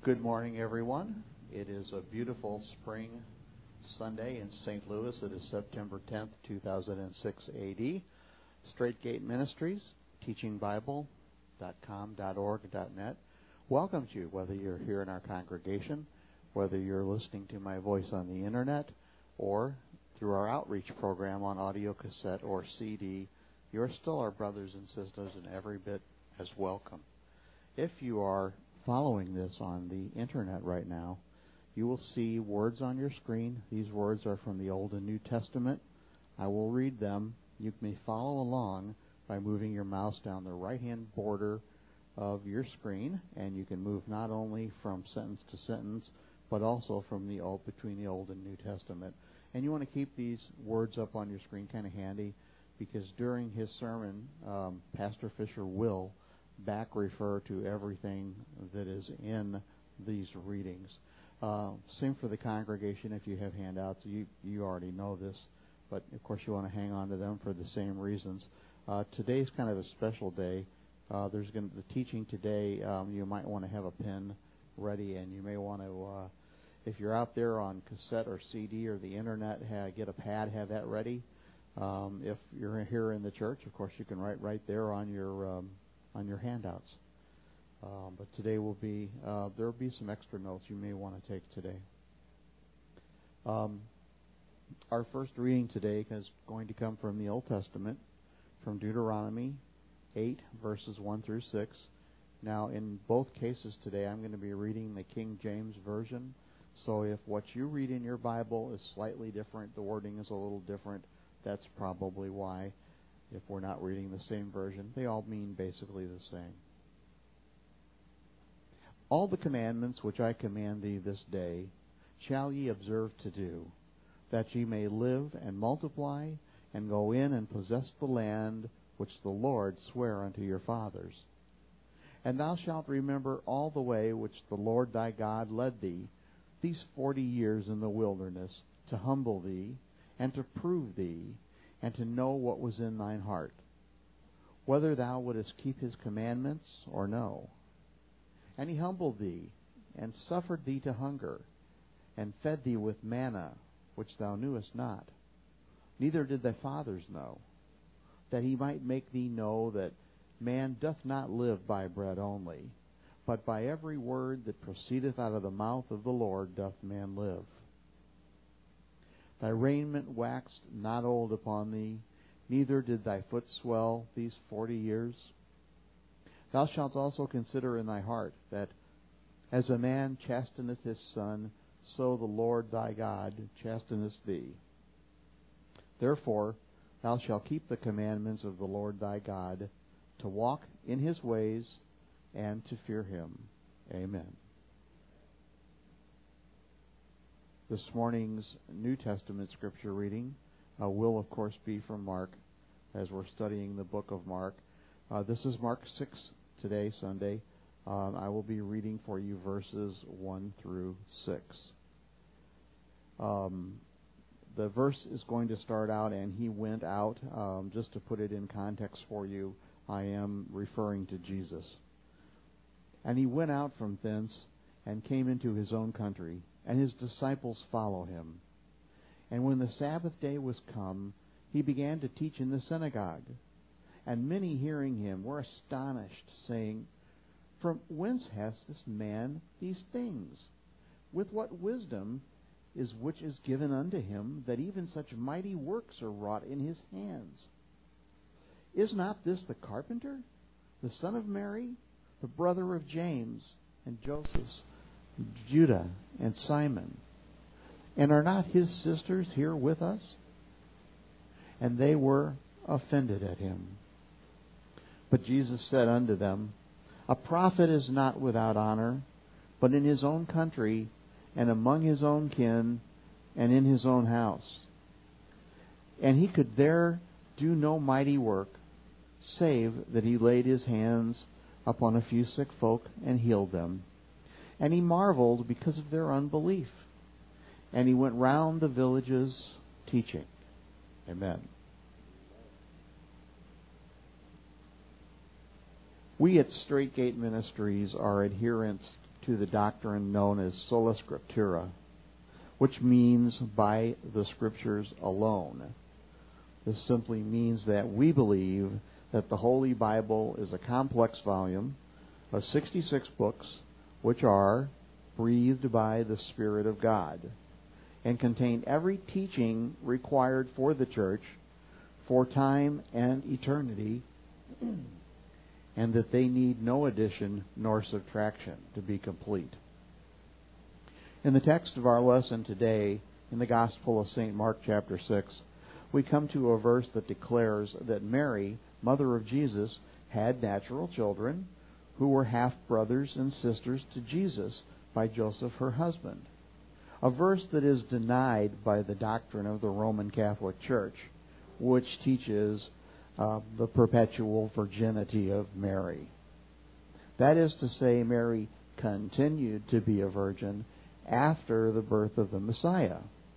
Good morning, everyone. It is a beautiful spring Sunday in St. Louis. It is September 10th, 2006 AD. Straight Gate Ministries, teachingbible.com.org.net welcomes you, whether you're here in our congregation, whether you're listening to my voice on the internet, or through our outreach program on audio cassette or CD. You're still our brothers and sisters and every bit as welcome. If you are following this on the internet right now, you will see words on your screen. These words are from the Old and New Testament. I will read them. You may follow along by moving your mouse down the right-hand border of your screen, and you can move not only from sentence to sentence, but also from between the Old and New Testament. And you want to keep these words up on your screen kind of handy, because during his sermon, Pastor Fisher will back refer to everything that is in these readings. Same for the congregation. If you have handouts, you already know this, but of course you want to hang on to them for the same reasons. Today's kind of a special day. The teaching today. You might want to have a pen ready, and you may want to, if you're out there on cassette or CD or the internet, get a pad, have that ready. If you're here in the church, of course you can write right there on your handouts. But today there will be some extra notes you may want to take today. Our first reading today is going to come from the Old Testament, from Deuteronomy 8, verses 1 through 6. Now, in both cases today, I'm going to be reading the King James Version. So if what you read in your Bible is slightly different, the wording is a little different, that's probably why. If we're not reading the same version, they all mean basically the same. All the commandments which I command thee this day shall ye observe to do, that ye may live and multiply, and go in and possess the land which the Lord sware unto your fathers. And thou shalt remember all the way which the Lord thy God led thee these 40 years in the wilderness, to humble thee, and to prove thee, and to know what was in thine heart, whether thou wouldest keep his commandments or no. And he humbled thee, and suffered thee to hunger, and fed thee with manna, which thou knewest not, neither did thy fathers know, that he might make thee know that man doth not live by bread only, but by every word that proceedeth out of the mouth of the Lord doth man live. Thy raiment waxed not old upon thee, neither did thy foot swell these 40 years. Thou shalt also consider in thy heart that, as a man chasteneth his son, so the Lord thy God chasteneth thee. Therefore thou shalt keep the commandments of the Lord thy God, to walk in his ways, and to fear him. Amen. This morning's New Testament scripture reading will, of course, be from Mark, as we're studying the book of Mark. This is Mark 6 today, Sunday. I will be reading for you verses 1 through 6. The verse is going to start out, and he went out. Just to put it in context for you, I am referring to Jesus. And he went out from thence and came into his own country, and his disciples follow him. And when the Sabbath day was come, he began to teach in the synagogue. And many hearing him were astonished, saying, From whence hath this man these things? With what wisdom is which is given unto him, that even such mighty works are wrought in his hands? Is not this the carpenter, the son of Mary, the brother of James and Joseph, Judah and Simon? And are not his sisters here with us? And they were offended at him. But Jesus said unto them, A prophet is not without honor, but in his own country, and among his own kin, and in his own house. And he could there do no mighty work, save that he laid his hands upon a few sick folk and healed them. And he marveled because of their unbelief. And he went round the villages teaching. Amen. We at Straight Gate Ministries are adherents to the doctrine known as sola scriptura, which means by the Scriptures alone. This simply means that we believe that the Holy Bible is a complex volume of 66 books which are breathed by the Spirit of God and contain every teaching required for the church for time and eternity, and that they need no addition nor subtraction to be complete. In the text of our lesson today, in the Gospel of St. Mark chapter 6, we come to a verse that declares that Mary, mother of Jesus, had natural children who were half-brothers and sisters to Jesus by Joseph, her husband. A verse that is denied by the doctrine of the Roman Catholic Church, which teaches the perpetual virginity of Mary. That is to say, Mary continued to be a virgin after the birth of the Messiah.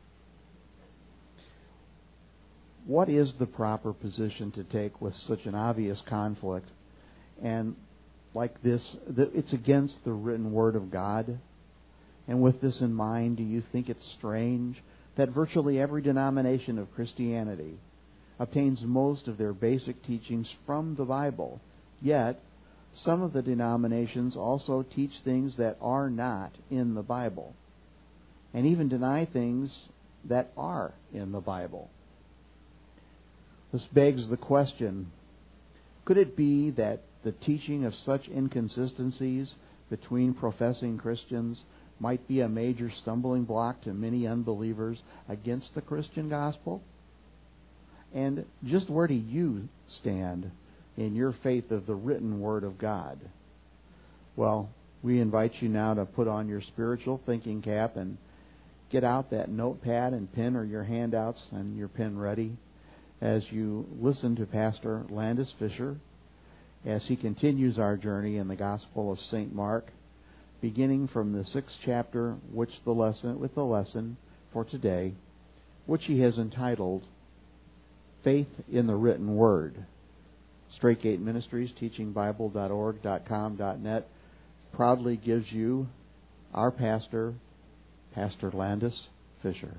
What is the proper position to take with such an obvious conflict? And like this, it's against the written Word of God. And with this in mind, do you think it's strange that virtually every denomination of Christianity obtains most of their basic teachings from the Bible, yet some of the denominations also teach things that are not in the Bible, and even deny things that are in the Bible? This begs the question, could it be that the teaching of such inconsistencies between professing Christians might be a major stumbling block to many unbelievers against the Christian gospel? And just where do you stand in your faith of the written Word of God? Well, we invite you now to put on your spiritual thinking cap and get out that notepad and pen or your handouts and your pen ready as you listen to Pastor Landis Fisher as he continues our journey in the Gospel of St. Mark, beginning from the 6th chapter, with the lesson for today, which he has entitled Faith in the Written Word. Straight Gate Ministries, teachingbible.org.com.net, proudly gives you our pastor, Pastor Landis Fisher.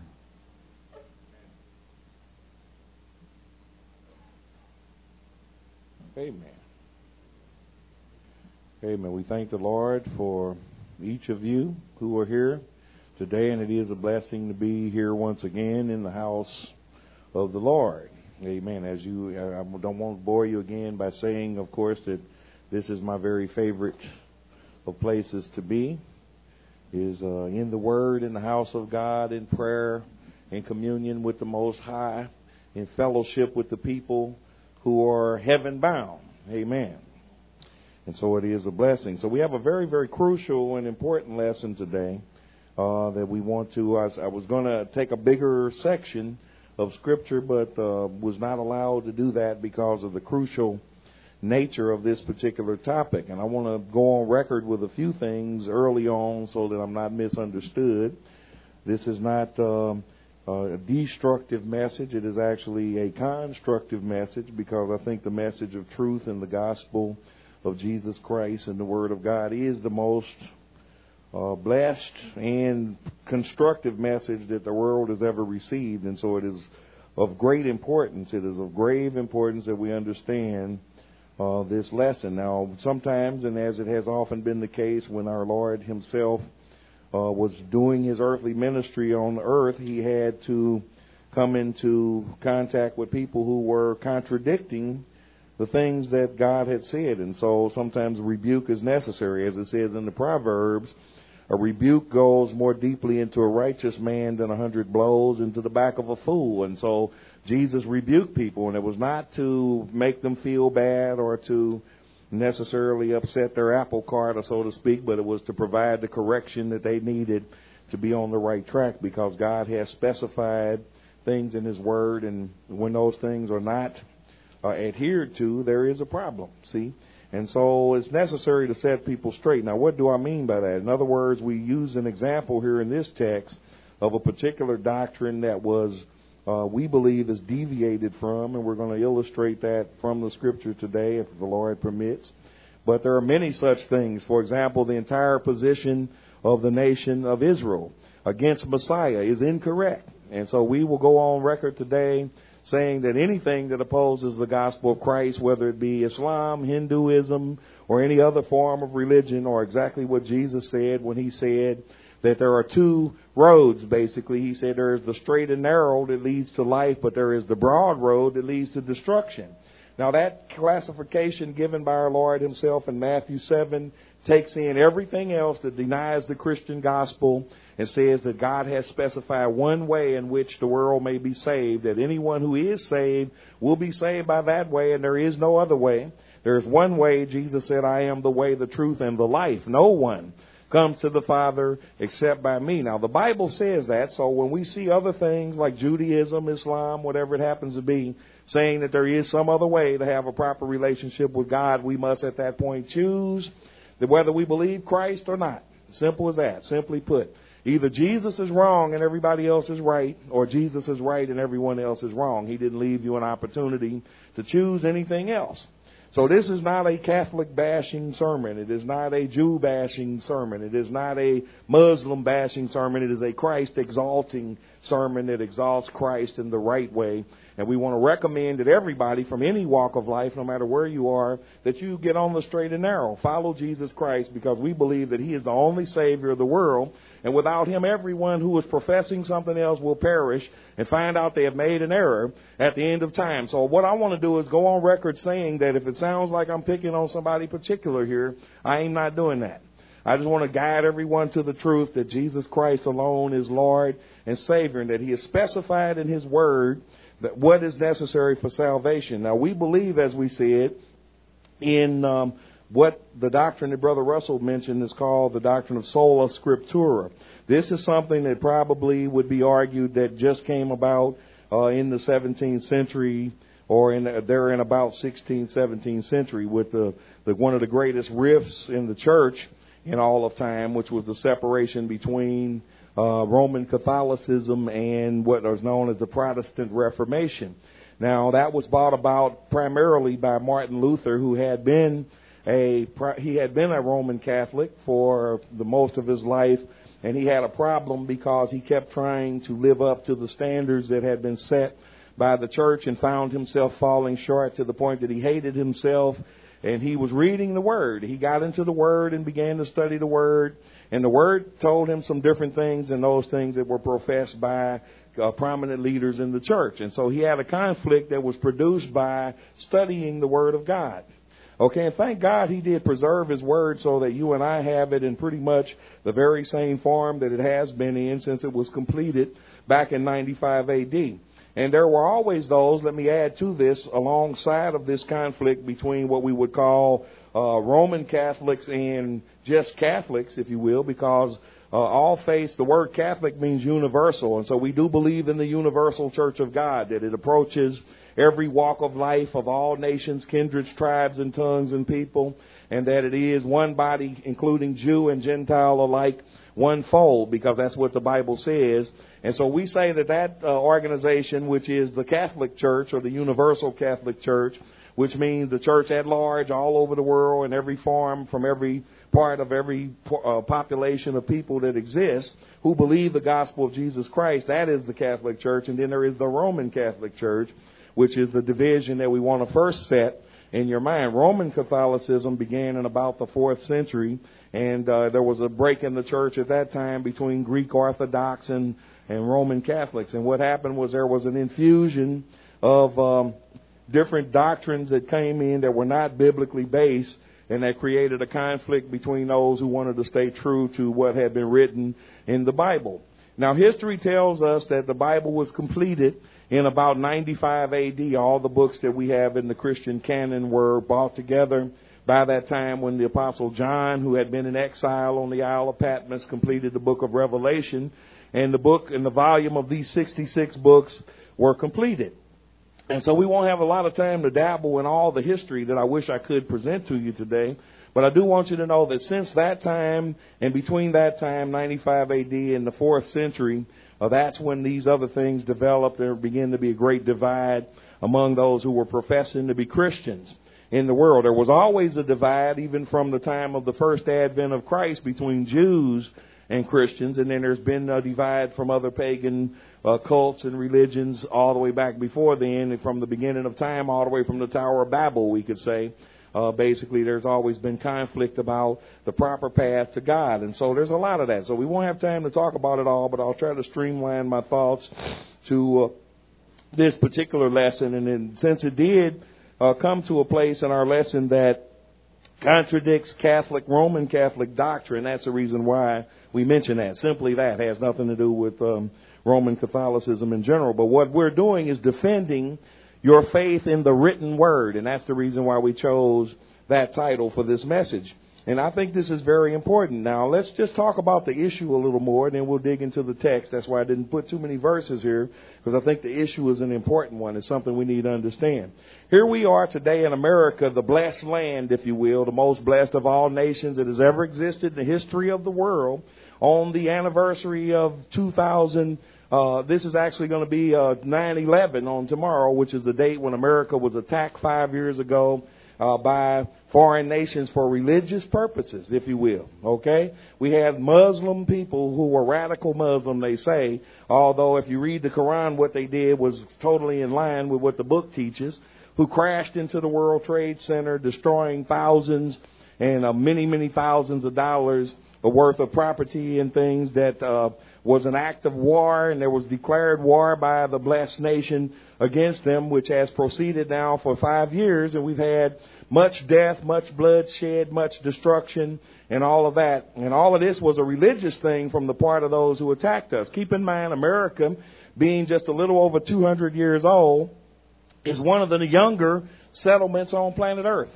Amen. Amen. We thank the Lord for each of you who are here today, and it is a blessing to be here once again in the house of the Lord. Amen. I don't want to bore you again by saying, of course, that this is my very favorite of places to be, is in the Word, in the house of God, in prayer, in communion with the Most High, in fellowship with the people who are heaven-bound. Amen. And so it is a blessing. So we have a very, very crucial and important lesson today that we want to... I was going to take a bigger section of Scripture, but was not allowed to do that because of the crucial nature of this particular topic. And I want to go on record with a few things early on so that I'm not misunderstood. This is not a destructive message. It is actually a constructive message, because I think the message of truth and the gospel of Jesus Christ and the Word of God is the most blessed and constructive message that the world has ever received. And so it is of great importance. It is of grave importance that we understand this lesson. Now, sometimes, and as it has often been the case when our Lord himself was doing his earthly ministry on earth, he had to come into contact with people who were contradicting the things that God had said. And so sometimes rebuke is necessary. As it says in the Proverbs, a rebuke goes more deeply into a righteous man than 100 blows into the back of a fool. And so Jesus rebuked people, and it was not to make them feel bad or to necessarily upset their apple cart, or so to speak, but it was to provide the correction that they needed to be on the right track, because God has specified things in his Word, and when those things are not adhered to, there is a problem, see? And so it's necessary to set people straight. Now, what do I mean by that? In other words, we use an example here in this text of a particular doctrine that was, we believe, is deviated from, and we're going to illustrate that from the Scripture today, if the Lord permits. but there are many such things. For example, the entire position of the nation of Israel against Messiah is incorrect. And so we will go on record today saying that anything that opposes the gospel of Christ, whether it be Islam, Hinduism, or any other form of religion, or exactly what Jesus said when he said that there are two roads, basically. He said there is the straight and narrow that leads to life, but there is the broad road that leads to destruction. Now, that classification given by our Lord himself in Matthew 7 takes in everything else that denies the Christian gospel and says that God has specified one way in which the world may be saved, that anyone who is saved will be saved by that way, and there is no other way. There is one way. Jesus said, I am the way, the truth, and the life. No one comes to the Father except by me. Now, the Bible says that, so when we see other things like Judaism, Islam, whatever it happens to be, saying that there is some other way to have a proper relationship with God, we must at that point choose whether we believe Christ or not. Simple as that, simply put. Either Jesus is wrong and everybody else is right, or Jesus is right and everyone else is wrong. He didn't leave you an opportunity to choose anything else. So this is not a Catholic bashing sermon. It is not a Jew bashing sermon. It is not a Muslim bashing sermon. It is a Christ exalting sermon that exalts Christ in the right way. And we want to recommend that everybody from any walk of life, no matter where you are, that you get on the straight and narrow. Follow Jesus Christ, because we believe that he is the only Savior of the world. And without him, everyone who is professing something else will perish and find out they have made an error at the end of time. So what I want to do is go on record saying that if it sounds like I'm picking on somebody particular here, I am not doing that. I just want to guide everyone to the truth that Jesus Christ alone is Lord and Savior, and that he has specified in his word that what is necessary for salvation. Now, we believe, as we said, in what the doctrine that Brother Russell mentioned is called the doctrine of sola scriptura. This is something that probably would be argued that just came about in the 17th century, or in about 16th, 17th century, with the one of the greatest rifts in the church in all of time, which was the separation between Roman Catholicism and what is known as the Protestant Reformation. Now, that was brought about primarily by Martin Luther, who had been a Roman Catholic for the most of his life, and he had a problem because he kept trying to live up to the standards that had been set by the church and found himself falling short to the point that he hated himself. And he was reading the Word. He got into the Word and began to study the Word. And the Word told him some different things than those things that were professed by prominent leaders in the church. And so he had a conflict that was produced by studying the Word of God. Okay, and thank God he did preserve his Word so that you and I have it in pretty much the very same form that it has been in since it was completed back in 95 A.D. And there were always those, let me add to this, alongside of this conflict between what we would call Roman Catholics and just Catholics, if you will, because all faiths, the word Catholic means universal. And so we do believe in the universal Church of God, that it approaches every walk of life of all nations, kindreds, tribes, and tongues and people, and that it is one body, including Jew and Gentile alike, one fold, because that's what the Bible says. And so we say that organization, which is the Catholic Church, or the Universal Catholic Church, which means the church at large all over the world in every form, from every part of every population of people that exists who believe the gospel of Jesus Christ, that is the Catholic Church. And then there is the Roman Catholic Church, which is the division that we want to first set in your mind. Roman Catholicism began in about the 4th century, and there was a break in the church at that time between Greek Orthodox and Roman Catholics. And what happened was there was an infusion of different doctrines that came in that were not biblically based, and that created a conflict between those who wanted to stay true to what had been written in the Bible. Now, history tells us that the Bible was completed in about 95 A.D. All the books that we have in the Christian canon were brought together by that time when the Apostle John, who had been in exile on the Isle of Patmos, completed the book of Revelation. And the book and the volume of these 66 books were completed. And so we won't have a lot of time to dabble in all the history that I wish I could present to you today. But I do want you to know that since that time and between that time, 95 A.D. and the 4th century, that's when these other things developed. There began to be a great divide among those who were professing to be Christians. in the world. There was always a divide, even from the time of the first advent of Christ, between Jews and Christians. And then there's been a divide from other pagan cults and religions all the way back before then, and from the beginning of time all the way from the Tower of Babel, we could say. Basically, there's always been conflict about the proper path to God. And so there's a lot of that. So we won't have time to talk about it all, but I'll try to streamline my thoughts to this particular lesson. And then, since it did come to a place in our lesson that contradicts Roman Catholic doctrine, that's the reason why we mention that. Simply that. Has nothing to do with Roman Catholicism in general. But what we're doing is defending your faith in the written word. And that's the reason why we chose that title for this message. And I think this is very important. Now, let's just talk about the issue a little more, and then we'll dig into the text. That's why I didn't put too many verses here, because I think the issue is an important one. It's something we need to understand. Here we are today in America, the blessed land, if you will, the most blessed of all nations that has ever existed in the history of the world. On the anniversary of 2000, this is actually going to be 9/11 on tomorrow, which is the date when America was attacked 5 years ago by foreign nations for religious purposes, if you will. Okay? We had Muslim people who were radical Muslim, they say, although if you read the Quran, what they did was totally in line with what the book teaches, who crashed into the World Trade Center, destroying thousands and many thousands of dollars worth of property and things. That was an act of war, and there was declared war by the blessed nation against them, which has proceeded now for 5 years, and we've had much death, much bloodshed, much destruction, and all of that. And all of this was a religious thing from the part of those who attacked us. Keep in mind, America, being just a little over 200 years old, is one of the younger settlements on planet Earth.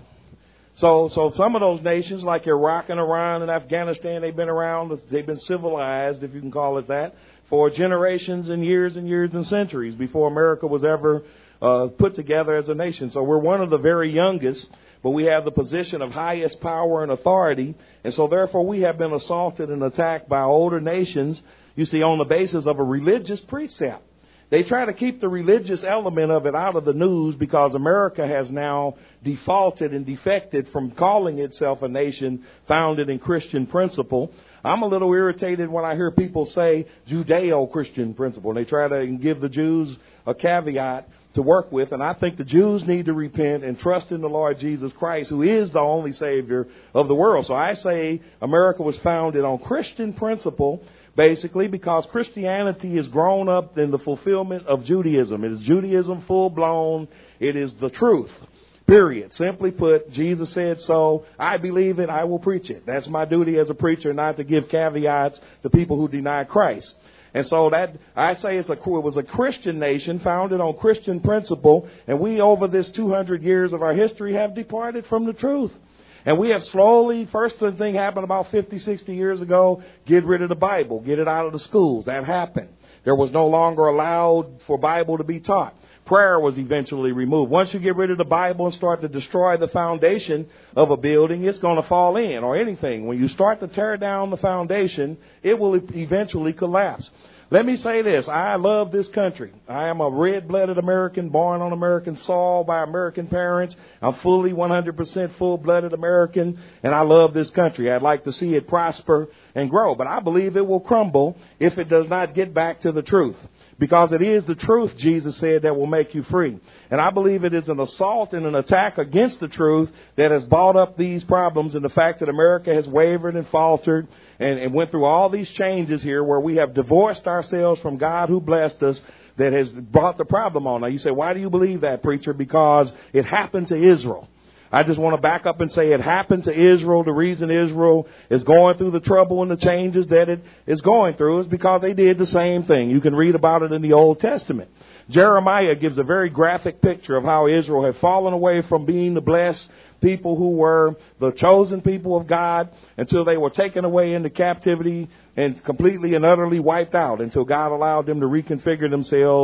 So some of those nations, like Iraq and Iran and Afghanistan, they've been around, they've been civilized, if you can call it that, for generations and years and centuries before America was ever put together as a nation. So we're one of the very youngest, but we have the position of highest power and authority. And so therefore we have been assaulted and attacked by older nations, you see, on the basis of a religious precept. They try to keep the religious element of it out of the news because America has now defaulted and defected from calling itself a nation founded in Christian principle. I'm a little irritated when I hear people say Judeo-Christian principle. And they try to give the Jews a caveat to work with. And I think the Jews need to repent and trust in the Lord Jesus Christ, who is the only Savior of the world. So I say America was founded on Christian principle, basically, because Christianity is grown up in the fulfillment of Judaism. It is Judaism full-blown. It is the truth, period. Simply put, Jesus said so. I believe it. I will preach it. That's my duty as a preacher, not to give caveats to people who deny Christ. And so that I say it was a Christian nation founded on Christian principle. And we, over this 200 years of our history, have departed from the truth. And we have slowly, first thing happened about 50, 60 years ago, get rid of the Bible, get it out of the schools. That happened. There was no longer allowed for Bible to be taught. Prayer was eventually removed. Once you get rid of the Bible and start to destroy the foundation of a building, it's going to fall in, or anything. When you start to tear down the foundation, it will eventually collapse. Let me say this. I love this country. I am a red-blooded American, born on American soil by American parents. I'm fully 100% full-blooded American, and I love this country. I'd like to see it prosper and grow, but I believe it will crumble if it does not get back to the truth. Because it is the truth, Jesus said, that will make you free. And I believe it is an assault and an attack against the truth that has brought up these problems, and the fact that America has wavered and faltered and went through all these changes here where we have divorced ourselves from God who blessed us, that has brought the problem on. Now you say, why do you believe that, preacher? Because it happened to Israel. I just want to back up and say it happened to Israel. The reason Israel is going through the trouble and the changes that it is going through is because they did the same thing. You can read about it in the Old Testament. Jeremiah gives a very graphic picture of how Israel had fallen away from being the blessed people who were the chosen people of God until they were taken away into captivity and completely and utterly wiped out until God allowed them to reconfigure themselves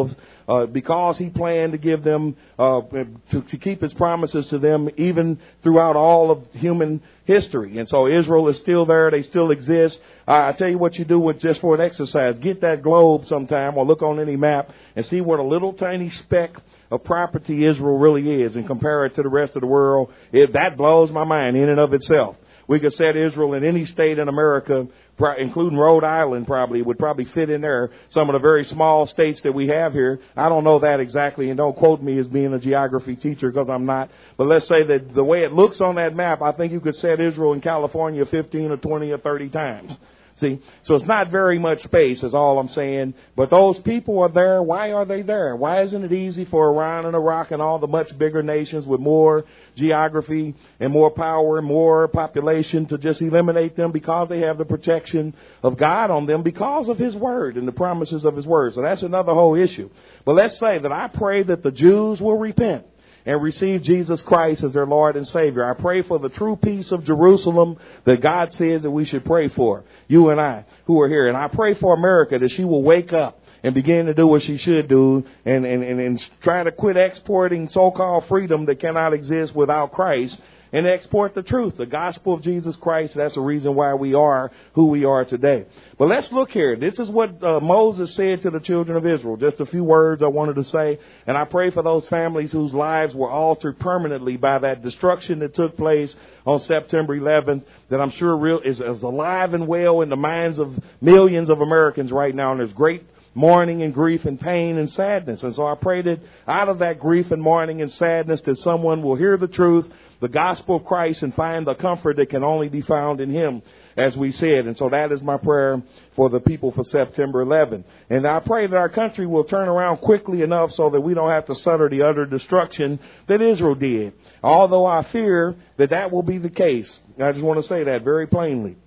because he planned to give them, to keep his promises to them even throughout all of human history. And so Israel is still there. They still exist. I tell you what you do with just for an exercise. Get that globe sometime or look on any map and see what a little tiny speck of property Israel really is and compare it to the rest of the world. That blows my mind in and of itself. We could set Israel in any state in America, including Rhode Island probably, would probably fit in there. Some of the very small states that we have here. I don't know that exactly, and don't quote me as being a geography teacher because I'm not. But let's say that the way it looks on that map, I think you could set Israel in California 15 or 20 or 30 times. See, so it's not very much space is all I'm saying. But those people are there. Why are they there? Why isn't it easy for Iran and Iraq and all the much bigger nations with more geography and more power and more population to just eliminate them? Because they have the protection of God on them because of his word and the promises of his word. So that's another whole issue. But let's say that I pray that the Jews will repent and receive Jesus Christ as their Lord and Savior. I pray for the true peace of Jerusalem that God says that we should pray for, you and I who are here. And I pray for America that she will wake up and begin to do what she should do and try to quit exporting so-called freedom that cannot exist without Christ and export the truth, the gospel of Jesus Christ. That's the reason why we are who we are today. But let's look here. This is what Moses said to the children of Israel. Just a few words I wanted to say. And I pray for those families whose lives were altered permanently by that destruction that took place on September 11th, that I'm sure is alive and well in the minds of millions of Americans right now. And there's great mourning and grief and pain and sadness. And so I pray that out of that grief and mourning and sadness that someone will hear the truth, the gospel of Christ, and find the comfort that can only be found in him, as we said. And so that is my prayer for the people for September 11th. And I pray that our country will turn around quickly enough so that we don't have to suffer the utter destruction that Israel did. Although I fear that will be the case. I just want to say that very plainly.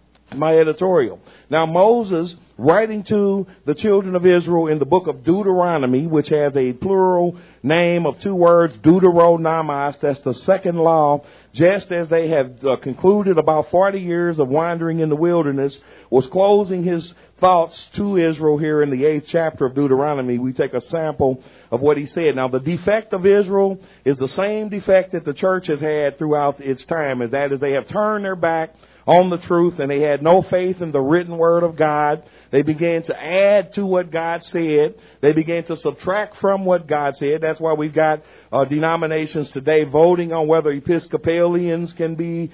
My editorial. Now Moses, writing to the children of Israel in the book of Deuteronomy, which has a plural name of two words, Deuteronomos, that's the second law, just as they have concluded about 40 years of wandering in the wilderness, was closing his thoughts to Israel here in the 8th chapter of Deuteronomy. We take a sample of what he said. Now, the defect of Israel is the same defect that the church has had throughout its time, and that is they have turned their back on the truth, and they had no faith in the written word of God. They began to add to what God said. They began to subtract from what God said. That's why we've got denominations today voting on whether Episcopalians can be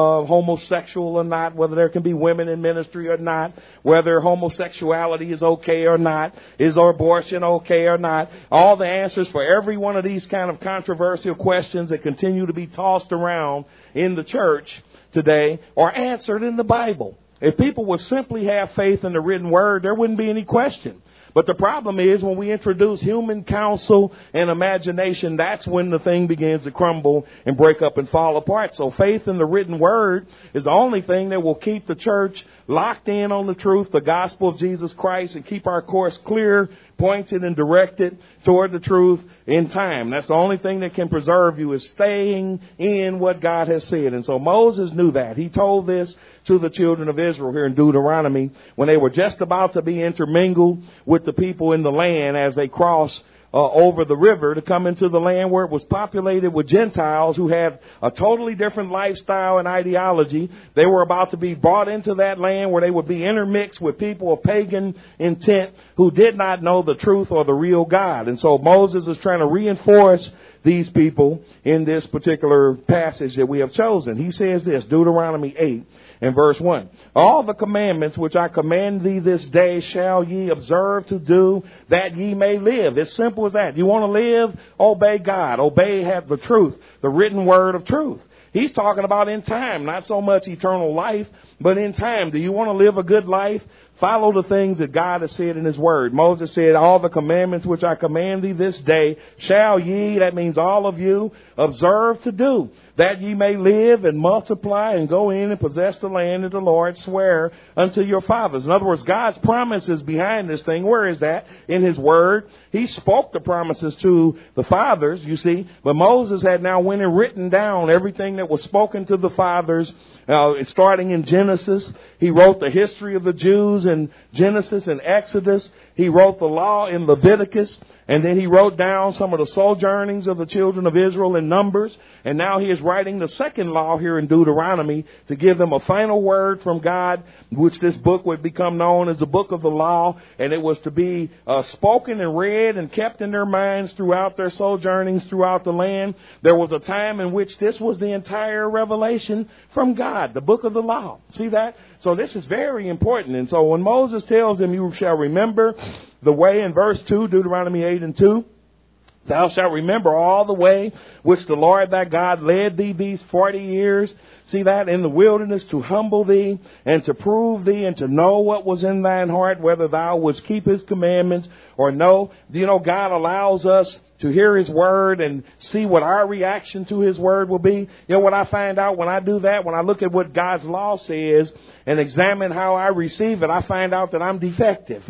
homosexual or not, whether there can be women in ministry or not, whether homosexuality is okay or not, is abortion okay or not. All the answers for every one of these kind of controversial questions that continue to be tossed around in the church today are answered in the Bible. If people would simply have faith in the written word, there wouldn't be any question. But the problem is when we introduce human counsel and imagination, that's when the thing begins to crumble and break up and fall apart. So faith in the written word is the only thing that will keep the church locked in on the truth, the gospel of Jesus Christ, and keep our course clear, pointed and directed toward the truth in time. That's the only thing that can preserve you, is staying in what God has said. And so Moses knew that. He told this to the children of Israel here in Deuteronomy when they were just about to be intermingled with the people in the land as they crossed over the river to come into the land where it was populated with Gentiles who had a totally different lifestyle and ideology. They were about to be brought into that land where they would be intermixed with people of pagan intent who did not know the truth or the real God. And so Moses is trying to reinforce these people in this particular passage that we have chosen. He says this, Deuteronomy 8 and verse 1. All the commandments which I command thee this day shall ye observe to do, that ye may live. It's simple as that. You want to live? Obey God. Obey, have the truth, the written word of truth. He's talking about in time, not so much eternal life, but in time. Do you want to live a good life? Follow the things that God has said in his word. Moses said, all the commandments which I command thee this day shall ye, that means all of you, observe to do, that ye may live and multiply and go in and possess the land that the Lord sware unto your fathers. In other words, God's promises behind this thing. Where is that? In his word. He spoke the promises to the fathers, you see, but Moses had now went and written down everything that was spoken to the fathers, starting in Genesis. He wrote the history of the Jews in Genesis and Exodus. He wrote the law in Leviticus. And then he wrote down some of the sojournings of the children of Israel in Numbers. And now he is writing the second law here in Deuteronomy to give them a final word from God, which this book would become known as the book of the law. And it was to be spoken and read and kept in their minds throughout their sojournings throughout the land. There was a time in which this was the entire revelation from God, the book of the law. See that? So this is very important. And so when Moses tells them, you shall remember the way in verse 2, Deuteronomy 8:2, thou shalt remember all the way which the Lord thy God led thee these 40 years. See that? In the wilderness, to humble thee and to prove thee and to know what was in thine heart, whether thou wouldst keep his commandments or no. You know, God allows us to hear his word and see what our reaction to his word will be. You know what I find out when I do that? When I look at what God's law says and examine how I receive it, I find out that I'm defective.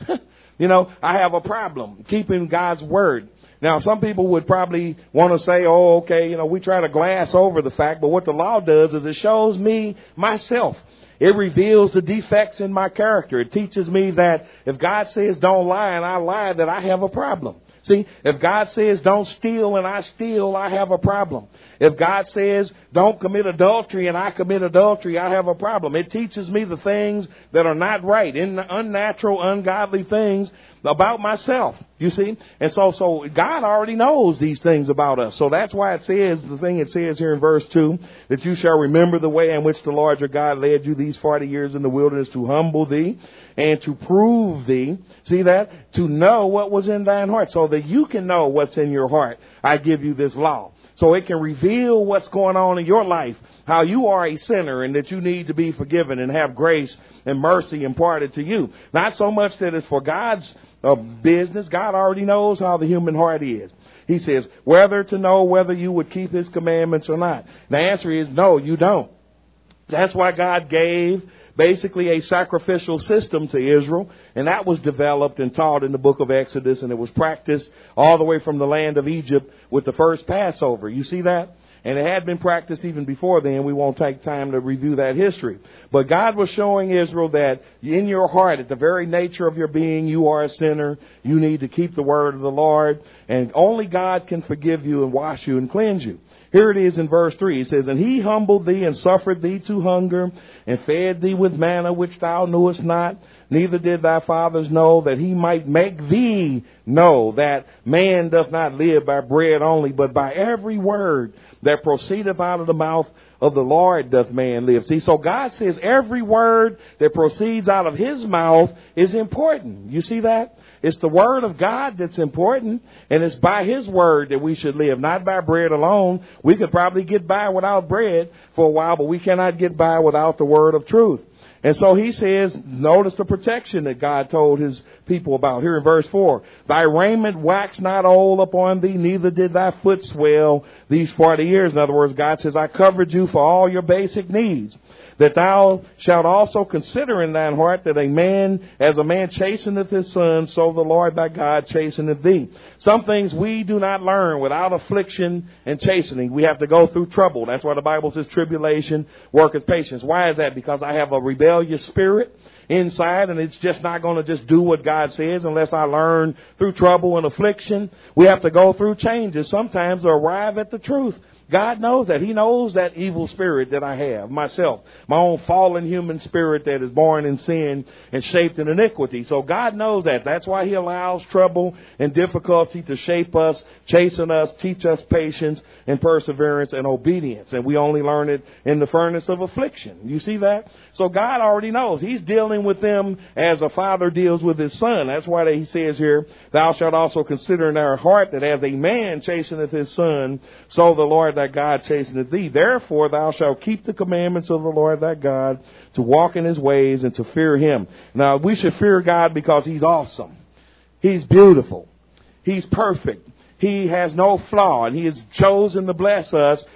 You know, I have a problem keeping God's word. Now, some people would probably want to say, oh, okay, you know, we try to glass over the fact. But what the law does is it shows me myself. It reveals the defects in my character. It teaches me that if God says don't lie and I lie, that I have a problem. See, if God says don't steal and I steal, I have a problem. If God says don't commit adultery and I commit adultery, I have a problem. It teaches me the things that are not right, unnatural, ungodly things about myself, you see. And so God already knows these things about us. So that's why it says, the thing it says here in verse 2, that you shall remember the way in which the Lord your God led you these 40 years in the wilderness to humble thee and to prove thee. See that? To know what was in thine heart, so that you can know what's in your heart. I give you this law. So it can reveal what's going on in your life, how you are a sinner and that you need to be forgiven and have grace and mercy imparted to you. Not so much that it's for God's business. God already knows how the human heart is. He says, whether to know whether you would keep his commandments or not. The answer is no, you don't. That's why God gave basically a sacrificial system to Israel, and that was developed and taught in the book of Exodus, and it was practiced all the way from the land of Egypt with the first Passover. You see that? And it had been practiced even before then. We won't take time to review that history. But God was showing Israel that in your heart, at the very nature of your being, you are a sinner. You need to keep the word of the Lord. And only God can forgive you and wash you and cleanse you. Here it is in verse 3. It says, and he humbled thee and suffered thee to hunger and fed thee with manna which thou knewest not. Neither did thy fathers know, that he might make thee know that man doth not live by bread only, but by every word that proceedeth out of the mouth of the Lord doth man live. See, so God says every word that proceeds out of his mouth is important. You see that? It's the word of God that's important, and it's by his word that we should live, not by bread alone. We could probably get by without bread for a while, but we cannot get by without the word of truth. And so he says, notice the protection that God told his people about here in verse 4. Thy raiment waxed not old upon thee, neither did thy foot swell these 40 years. In other words, God says, I covered you for all your basic needs. That thou shalt also consider in thine heart that as a man chasteneth his son, so the Lord thy God chasteneth thee. Some things we do not learn without affliction and chastening. We have to go through trouble. That's why the Bible says tribulation worketh patience. Why is that? Because I have a rebellious spirit inside, and it's just not going to just do what God says unless I learn through trouble and affliction. We have to go through changes sometimes to arrive at the truth. God knows that. He knows that evil spirit that I have, myself, my own fallen human spirit that is born in sin and shaped in iniquity. So God knows that. That's why he allows trouble and difficulty to shape us, chasten us, teach us patience and perseverance and obedience. And we only learn it in the furnace of affliction. You see that? So God already knows. He's dealing with them as a father deals with his son. That's why he says here, thou shalt also consider in thy heart that as a man chasteneth his son, so the Lord thy God chasteneth thee. Therefore thou shalt keep the commandments of the Lord thy God, to walk in his ways and to fear him. Now we should fear God because he's awesome. He's beautiful. He's perfect. He has no flaw, and he has chosen to bless us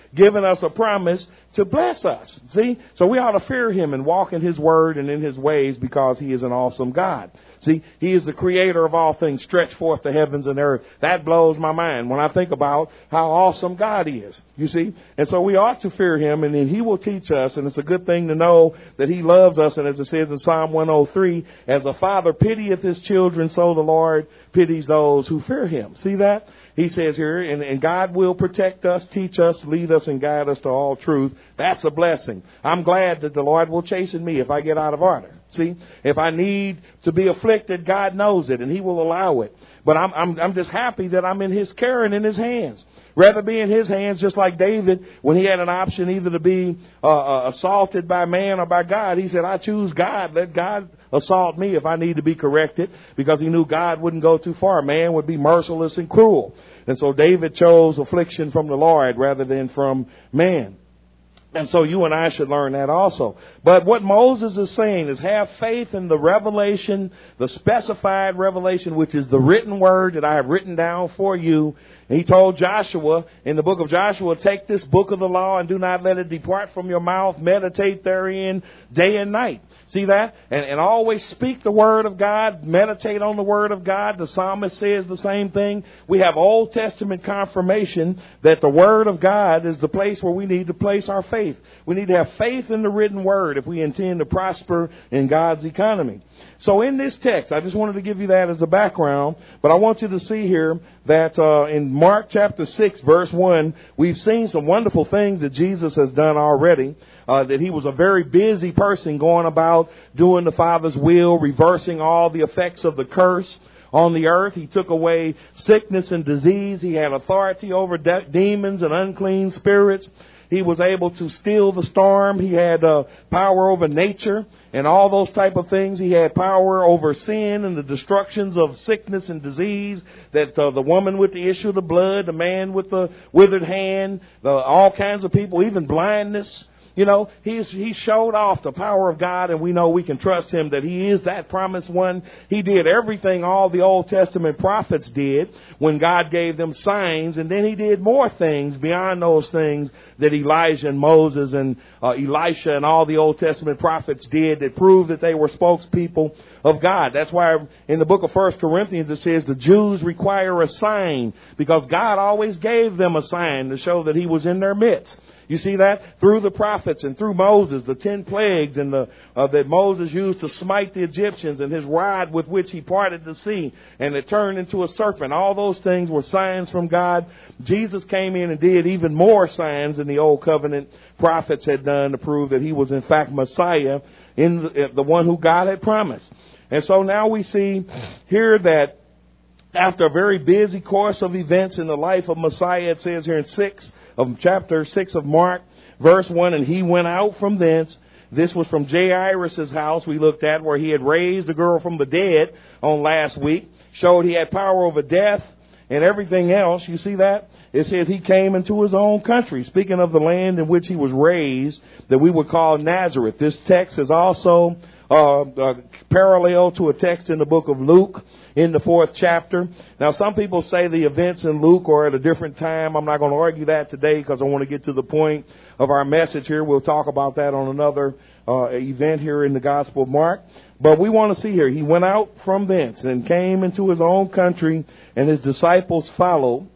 given us a promise to bless us. See? So we ought to fear him and walk in his word and in his ways because he is an awesome God. See, he is the creator of all things, stretched forth the heavens and earth. That blows my mind when I think about how awesome God is, you see. And so we ought to fear him, and then he will teach us, and it's a good thing to know that he loves us. And as it says in Psalm 103, as a father pitieth his children, so the Lord pities those who fear him. See that? He says here, and God will protect us, teach us, lead us, and guide us to all truth. That's a blessing. I'm glad that the Lord will chasten me if I get out of order. See, if I need to be afflicted, God knows it, and he will allow it. But I'm just happy that I'm in his care and in his hands. Rather be in his hands, just like David, when he had an option either to be assaulted by man or by God. He said, I choose God. Let God assault me if I need to be corrected, because he knew God wouldn't go too far. Man would be merciless and cruel. And so David chose affliction from the Lord rather than from man. And so you and I should learn that also. But what Moses is saying is have faith in the revelation, the specified revelation, which is the written word that I have written down for you. And he told Joshua in the book of Joshua, take this book of the law and do not let it depart from your mouth. Meditate therein day and night. See that? And always speak the word of God. Meditate on the word of God. The psalmist says the same thing. We have Old Testament confirmation that the word of God is the place where we need to place our faith. We need to have faith in the written word if we intend to prosper in God's economy. So in this text, I just wanted to give you that as a background, but I want you to see here that in Mark chapter 6, verse 1, we've seen some wonderful things that Jesus has done already, that he was a very busy person going about doing the Father's will, reversing all the effects of the curse on the earth. He took away sickness and disease. He had authority over demons and unclean spirits. He was able to still the storm. He had power over nature and all those type of things. He had power over sin and the destructions of sickness and disease, that the woman with the issue of the blood, the man with the withered hand, all kinds of people, even blindness. You know, he showed off the power of God, and we know we can trust him that he is that promised one. He did everything all the Old Testament prophets did when God gave them signs, and then he did more things beyond those things that Elijah and Moses and Elisha and all the Old Testament prophets did that proved that they were spokespeople of God. That's why in the book of 1 Corinthians it says the Jews require a sign, because God always gave them a sign to show that he was in their midst. You see that? Through the prophets and through Moses, the 10 plagues and that Moses used to smite the Egyptians, and his rod with which he parted the sea and it turned into a serpent. All those things were signs from God. Jesus came in and did even more signs than the old covenant prophets had done to prove that he was in fact Messiah, in the one who God had promised. And so now we see here that after a very busy course of events in the life of Messiah, it says here in chapter 6 of Mark, verse 1, and he went out from thence. This was from Jairus' house we looked at, where he had raised a girl from the dead on last week, showed he had power over death and everything else. You see that? It says he came into his own country, speaking of the land in which he was raised, that we would call Nazareth. This text is also parallel to a text in the book of Luke in the 4th chapter. Now, some people say the events in Luke are at a different time. I'm not going to argue that today because I want to get to the point of our message here. We'll talk about that on another event here in the Gospel of Mark. But we want to see here, he went out from thence and came into his own country, and his disciples followed.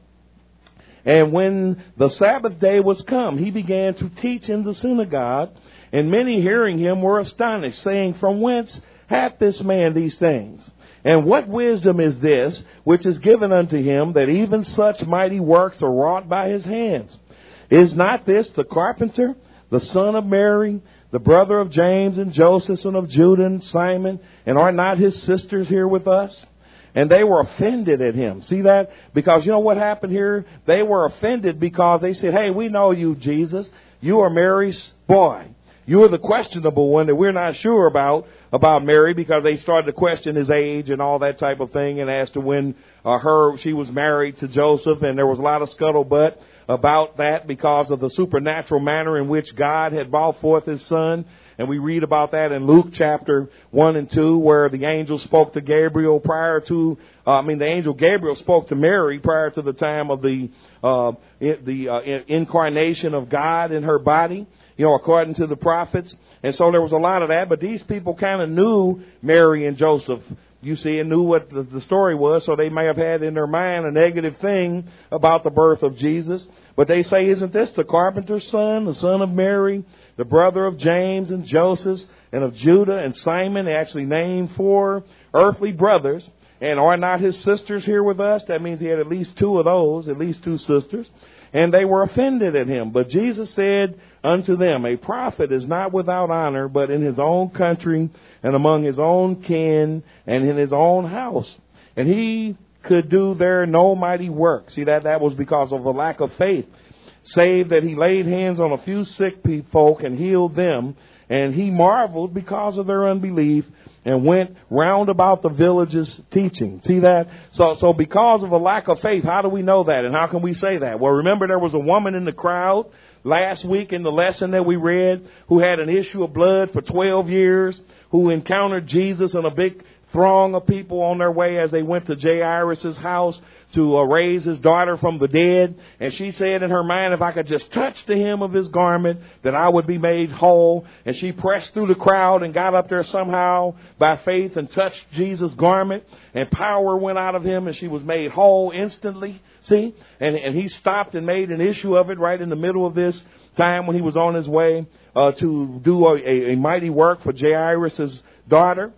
And when the Sabbath day was come, he began to teach in the synagogue, and many hearing him were astonished, saying, from whence hath this man these things? And what wisdom is this which is given unto him, that even such mighty works are wrought by his hands? Is not this the carpenter, the son of Mary, the brother of James and Joseph, and of Judah and Simon? And are not his sisters here with us? And they were offended at him. See that? Because you know what happened here? They were offended because they said, hey, we know you, Jesus. You are Mary's boy. You are the questionable one that we're not sure about Mary, because they started to question his age and all that type of thing, and as to when she was married to Joseph, and there was a lot of scuttlebutt about that because of the supernatural manner in which God had brought forth his son. And we read about that in Luke chapter 1 and 2, where the angel spoke to Gabriel the angel Gabriel spoke to Mary prior to the time of the incarnation of God in her body, according to the prophets. And so there was a lot of that, but these people kind of knew Mary and Joseph, you see, and knew what the story was, so they may have had in their mind a negative thing about the birth of Jesus. But they say, isn't this the carpenter's son, the son of Mary, the brother of James and Joseph and of Judah and Simon? They actually named 4 earthly brothers. And are not his sisters here with us? That means he had at least 2 of those, at least 2 sisters. And they were offended at him. But Jesus said unto them, a prophet is not without honor, but in his own country and among his own kin and in his own house. And he could do there no mighty work. See, that was because of a lack of faith, save that he laid hands on a few sick folk and healed them. And he marveled because of their unbelief and went round about the villages teaching. See that? So because of a lack of faith, how do we know that? And how can we say that? Well, remember there was a woman in the crowd last week in the lesson that we read who had an issue of blood for 12 years, who encountered Jesus and a big throng of people on their way as they went to Jairus' house to raise his daughter from the dead. And she said in her mind, if I could just touch the hem of his garment, that I would be made whole. And she pressed through the crowd and got up there somehow by faith and touched Jesus' garment, and power went out of him and she was made whole instantly. See? And he stopped and made an issue of it right in the middle of this time when he was on his way to do a mighty work for Jairus' daughter.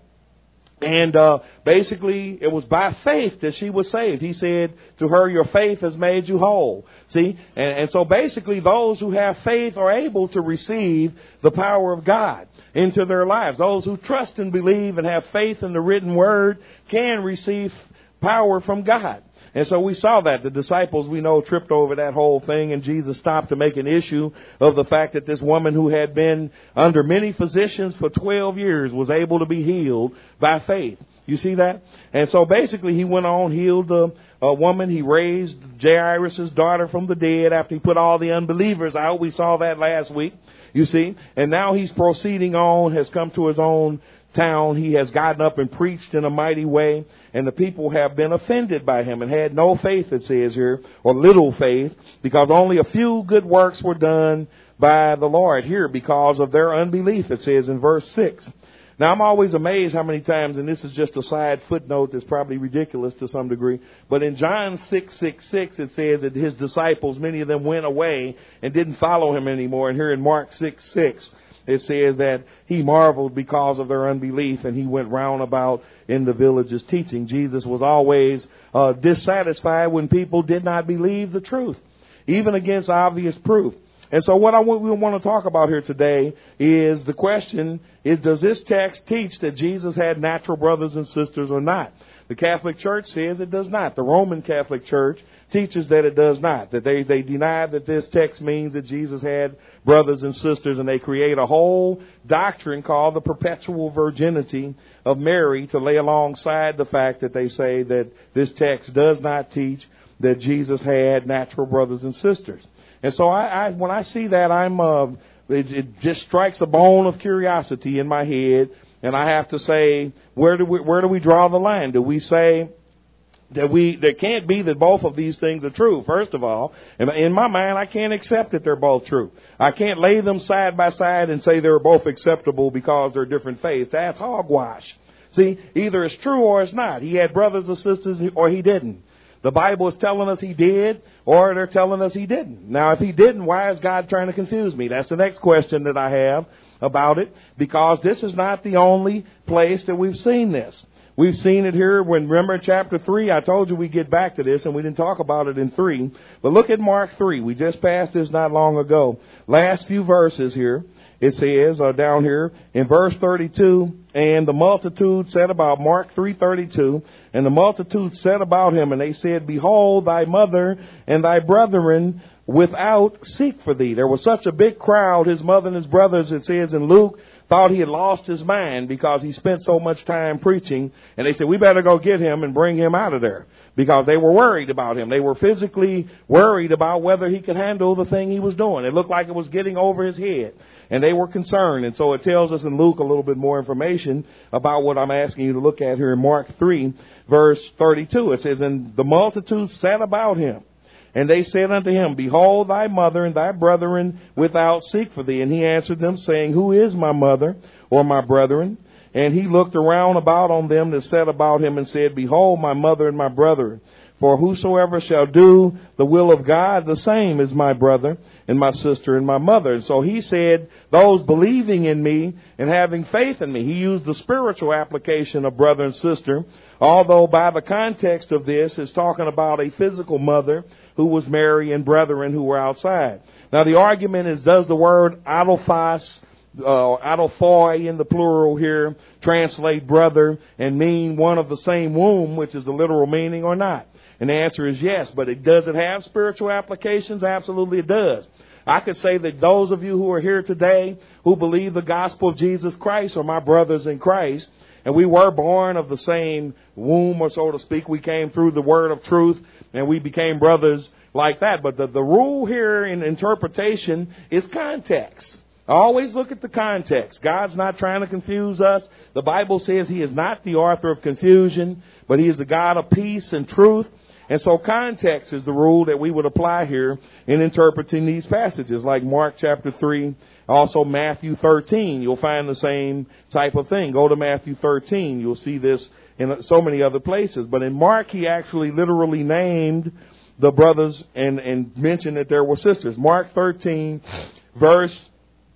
And basically, it was by faith that she was saved. He said to her, your faith has made you whole. See? And so basically, those who have faith are able to receive the power of God into their lives. Those who trust and believe and have faith in the written word can receive power from God. And so we saw that. The disciples, we know, tripped over that whole thing, and Jesus stopped to make an issue of the fact that this woman who had been under many physicians for 12 years was able to be healed by faith. You see that? And so basically he went on, healed the woman. He raised Jairus' daughter from the dead after he put all the unbelievers out. We saw that last week, you see. And now he's proceeding on, has come to his own town. He has gotten up and preached in a mighty way, and the people have been offended by him and had no faith, it says here, or little faith, because only a few good works were done by the Lord here because of their unbelief, it says in verse 6. Now, I'm always amazed how many times, and this is just a side footnote that's probably ridiculous to some degree, but in John 6:6, it says that his disciples, many of them went away and didn't follow him anymore. And here in Mark 6:6, it says that he marveled because of their unbelief, and he went round about in the villages teaching. Jesus was always dissatisfied when people did not believe the truth, even against obvious proof. And so what we want to talk about here today is the question is, does this text teach that Jesus had natural brothers and sisters or not? The Catholic Church says it does not. The Roman Catholic Church teaches that it does not, that they deny that this text means that Jesus had brothers and sisters, and they create a whole doctrine called the perpetual virginity of Mary to lay alongside the fact that they say that this text does not teach that Jesus had natural brothers and sisters. And so when I see that, it just strikes a bone of curiosity in my head, and I have to say, where do we draw the line? Do we say that there can't be that both of these things are true? First of all, in my mind, I can't accept that they're both true. I can't lay them side by side and say they're both acceptable because they're different faiths. That's hogwash. See, either it's true or it's not. He had brothers or sisters or he didn't. The Bible is telling us he did, or they're telling us he didn't. Now, if he didn't, why is God trying to confuse me? That's the next question that I have about it, because this is not the only place that we've seen this. We've seen it here remember chapter 3, I told you we'd get back to this, and we didn't talk about it in 3. But look at Mark 3. We just passed this not long ago. Last few verses here. It says down here in verse 32, and the multitude said about, Mark 3:32, and the multitude said about him, and they said, behold, thy mother and thy brethren without seek for thee. There was such a big crowd, his mother and his brothers, it says in Luke, thought he had lost his mind because he spent so much time preaching. And they said, we better go get him and bring him out of there, because they were worried about him. They were physically worried about whether he could handle the thing he was doing. It looked like it was getting over his head, and they were concerned. And so it tells us in Luke a little bit more information about what I'm asking you to look at here in Mark 3, verse 32. It says, and the multitude sat about him, and they said unto him, behold, thy mother and thy brethren without seek for thee. And he answered them, saying, who is my mother or my brethren? And he looked around about on them that sat about him, and said, behold, my mother and my brethren. For whosoever shall do the will of God, the same is my brother and my sister and my mother. And so he said, those believing in me and having faith in me. He used the spiritual application of brother and sister, although by the context of this is talking about a physical mother who was Mary and brethren who were outside. Now the argument is, does the word adelphos, adelphoi in the plural here, translate brother and mean one of the same womb, which is the literal meaning, or not? And the answer is yes. But does it have spiritual applications? Absolutely it does. I could say that those of you who are here today who believe the gospel of Jesus Christ are my brothers in Christ. And we were born of the same womb, or so to speak. We came through the word of truth, and we became brothers like that. But the rule here in interpretation is context. Always look at the context. God's not trying to confuse us. The Bible says he is not the author of confusion, but he is the God of peace and truth. And so context is the rule that we would apply here in interpreting these passages, like Mark chapter 3, also Matthew 13. You'll find the same type of thing. Go to Matthew 13. You'll see this in so many other places. But in Mark, he actually literally named the brothers and mentioned that there were sisters. Mark 13, verse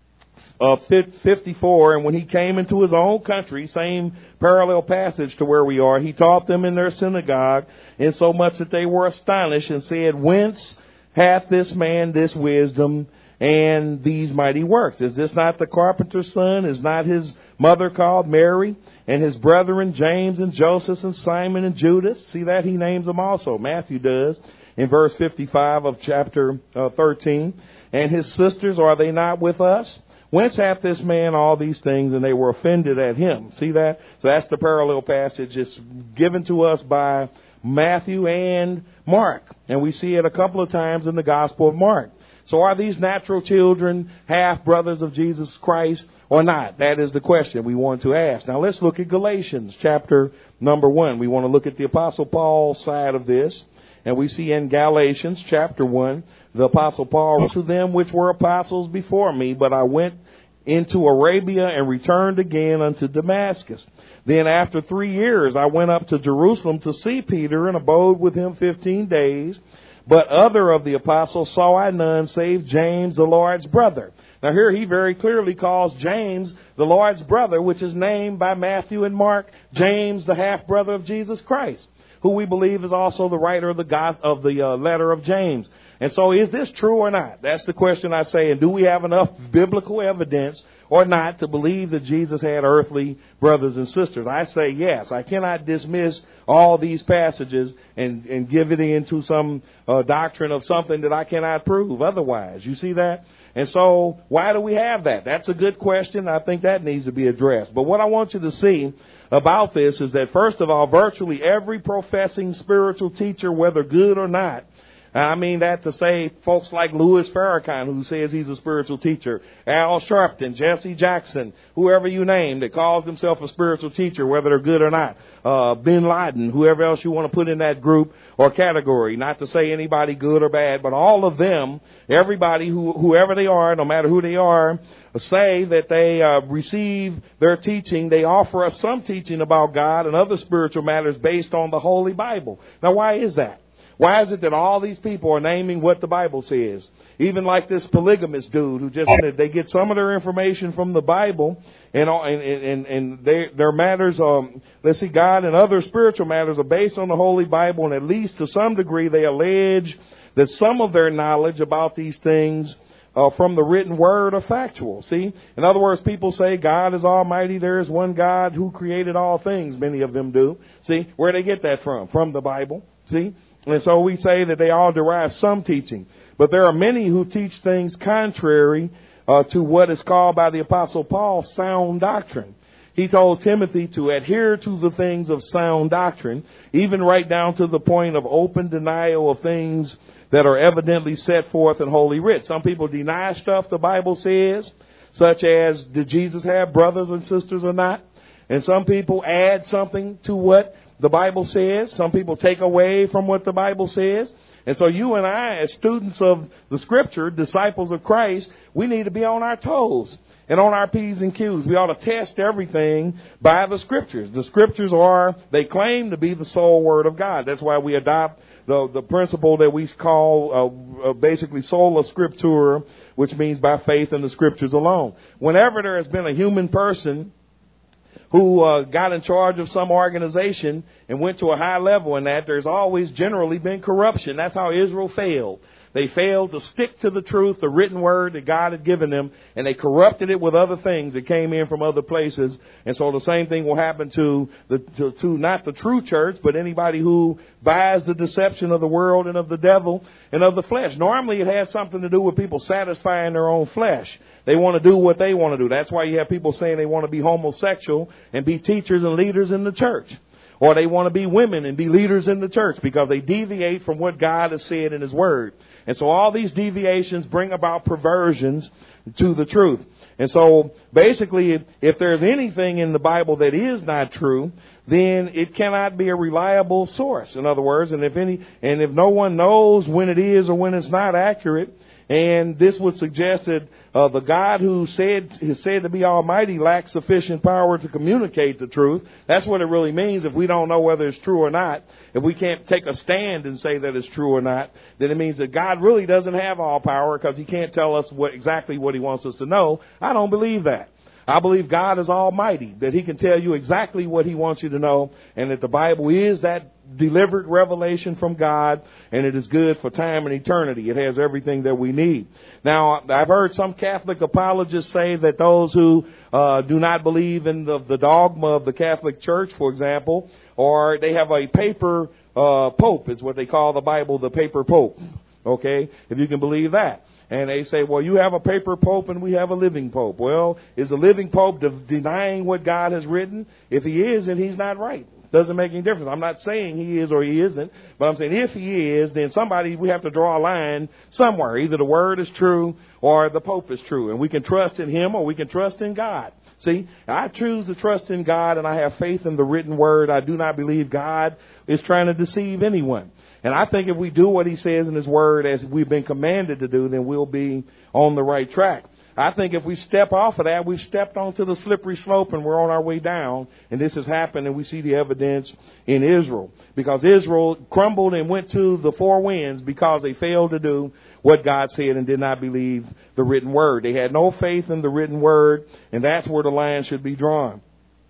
54, and when he came into his own country, same parallel passage to where we are, he taught them in their synagogue, insomuch that they were astonished, and said, whence hath this man this wisdom and these mighty works? Is this not the carpenter's son? Is not his mother called Mary? And his brethren James and Joseph and Simon and Judas? See that? He names them also. Matthew does in verse 55 of chapter 13. And his sisters, are they not with us? Whence hath this man all these things? And they were offended at him. See that? So that's the parallel passage. It's given to us by Matthew and Mark. And we see it a couple of times in the Gospel of Mark. So are these natural children half brothers of Jesus Christ or not? That is the question we want to ask. Now let's look at Galatians chapter number 1. We want to look at the Apostle Paul's side of this. And we see in Galatians chapter 1, the Apostle Paul wrote to them which were apostles before me, but I went into Arabia and returned again unto Damascus. Then after 3 years I went up to Jerusalem to see Peter and abode with him 15 days. But other of the apostles saw I none save James, the Lord's brother. Now here he very clearly calls James the Lord's brother, which is named by Matthew and Mark, James, the half-brother of Jesus Christ, who we believe is also the writer of the letter of James. And so is this true or not? That's the question I say. And do we have enough biblical evidence or not to believe that Jesus had earthly brothers and sisters? I say yes. I cannot dismiss all these passages and give it into some doctrine of something that I cannot prove otherwise. You see that? And so why do we have that? That's a good question. I think that needs to be addressed. But what I want you to see about this is that, first of all, virtually every professing spiritual teacher, whether good or not, I mean that to say folks like Louis Farrakhan, who says he's a spiritual teacher, Al Sharpton, Jesse Jackson, whoever you name that calls himself a spiritual teacher, whether they're good or not, Bin Laden, whoever else you want to put in that group or category, not to say anybody good or bad, but all of them, everybody, whoever they are, no matter who they are, say that they receive their teaching. They offer us some teaching about God and other spiritual matters based on the Holy Bible. Now, why is that? Why is it that all these people are naming what the Bible says? Even like this polygamous dude who just, they get some of their information from the Bible and their matters, let's see, God and other spiritual matters are based on the Holy Bible, and at least to some degree they allege that some of their knowledge about these things from the written word are factual. See? In other words, people say God is almighty. There is one God who created all things. Many of them do. See? Where do they get that from? From the Bible. See? And so we say that they all derive some teaching. But there are many who teach things contrary to what is called by the Apostle Paul sound doctrine. He told Timothy to adhere to the things of sound doctrine, even right down to the point of open denial of things that are evidently set forth in Holy Writ. Some people deny stuff the Bible says, such as, did Jesus have brothers and sisters or not? And some people add something to what the Bible says. Some people take away from what the Bible says. And so you and I, as students of the Scripture, disciples of Christ, we need to be on our toes and on our P's and Q's. We ought to test everything by the Scriptures. The Scriptures they claim to be the sole Word of God. That's why we adopt the principle that we call basically sola scriptura, which means by faith in the Scriptures alone. Whenever there has been a human person who got in charge of some organization and went to a high level in that, there's always generally been corruption. That's how Israel failed. They failed to stick to the truth, the written word that God had given them, and they corrupted it with other things that came in from other places. And so the same thing will happen to not the true church, but anybody who buys the deception of the world and of the devil and of the flesh. Normally it has something to do with people satisfying their own flesh. They want to do what they want to do. That's why you have people saying they want to be homosexual and be teachers and leaders in the church. Or they want to be women and be leaders in the church because they deviate from what God has said in His Word. And so all these deviations bring about perversions to the truth. And so basically, if there's anything in the Bible that is not true, then it cannot be a reliable source. In other words, and if no one knows when it is or when it's not accurate, and this would suggest that the God who is said to be almighty lacks sufficient power to communicate the truth. That's what it really means. If we don't know whether it's true or not, if we can't take a stand and say that it's true or not, then it means that God really doesn't have all power because He can't tell us exactly what He wants us to know. I don't believe that. I believe God is almighty, that He can tell you exactly what He wants you to know, and that the Bible is that delivered revelation from God, and it is good for time and eternity. It has everything that we need. Now, I've heard some Catholic apologists say that those who do not believe in the dogma of the Catholic Church, for example, or they have a paper pope, is what they call the Bible, the paper pope. Okay, if you can believe that. And they say, well, you have a paper pope and we have a living pope. Well, is the living pope denying what God has written? If he is, then he's not right. Doesn't make any difference. I'm not saying he is or he isn't, but I'm saying if he is, then we have to draw a line somewhere. Either the word is true or the pope is true. And we can trust in him or we can trust in God. See, I choose to trust in God and I have faith in the written word. I do not believe God is trying to deceive anyone. And I think if we do what He says in His Word as we've been commanded to do, then we'll be on the right track. I think if we step off of that, we've stepped onto the slippery slope and we're on our way down. And this has happened, and we see the evidence in Israel. Because Israel crumbled and went to the four winds because they failed to do what God said and did not believe the written Word. They had no faith in the written Word, and that's where the line should be drawn.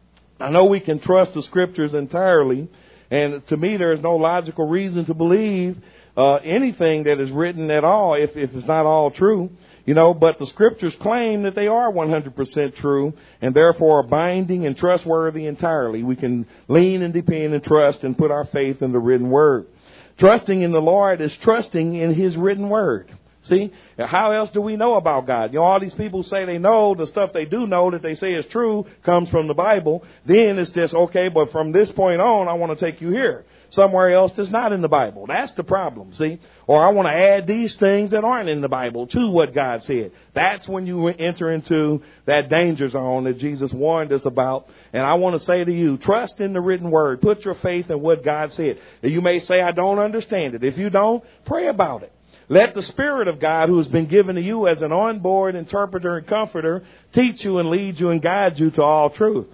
I know we can trust the Scriptures entirely. And to me, there is no logical reason to believe anything that is written at all if it's not all true. But the Scriptures claim that they are 100% true and therefore are binding and trustworthy entirely. We can lean and depend and trust and put our faith in the written Word. Trusting in the Lord is trusting in His written Word. See, how else do we know about God? All these people say they know the stuff they do know that they say is true comes from the Bible. Then it's just, okay, but from this point on, I want to take you here. Somewhere else that's not in the Bible. That's the problem, see? Or I want to add these things that aren't in the Bible to what God said. That's when you enter into that danger zone that Jesus warned us about. And I want to say to you, trust in the written word. Put your faith in what God said. And you may say, I don't understand it. If you don't, pray about it. Let the Spirit of God, who has been given to you as an onboard interpreter and comforter, teach you and lead you and guide you to all truth.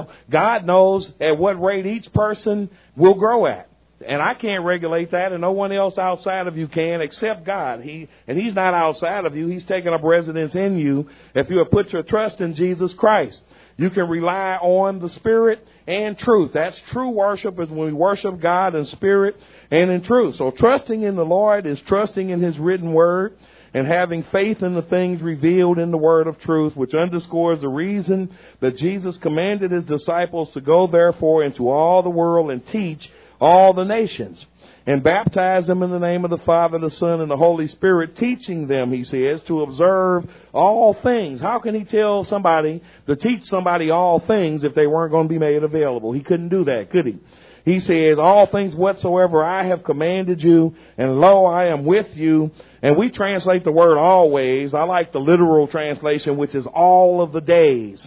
God knows at what rate each person will grow at. And I can't regulate that, and no one else outside of you can except God. He's not outside of you. He's taken up residence in you if you have put your trust in Jesus Christ. You can rely on the Spirit and truth. That's true worship, is when we worship God in spirit and in truth. So trusting in the Lord is trusting in His written word and having faith in the things revealed in the word of truth, which underscores the reason that Jesus commanded His disciples to go therefore into all the world and teach all the nations, and baptize them in the name of the Father, the Son, and the Holy Spirit, teaching them, he says, to observe all things. How can he tell somebody to teach somebody all things if they weren't going to be made available? He couldn't do that, could he? He says, all things whatsoever I have commanded you, and lo, I am with you. And we translate the word always. I like the literal translation, which is all of the days.